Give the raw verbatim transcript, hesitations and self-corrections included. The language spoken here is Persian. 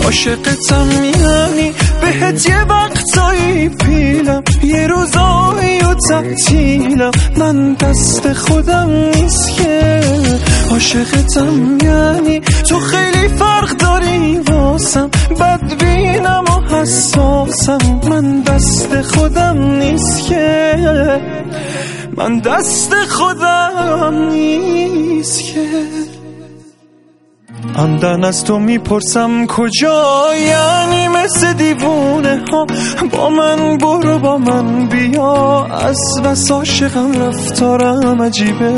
عاشقتم یعنی بهت یه وقتایی پیلم، یه روزایی و تعطیلم، من دست خودم نیست که. عاشقتم یعنی تو خیلی فرق داری واسم، بدبینم و حساسم، من دست خودم نیست که، من دست خودم نیست که. اندن از تو میپرسم کجا، یعنی مثل دیوونه ها با من برو با من بیا، از بس عاشقم رفتارم عجیبه.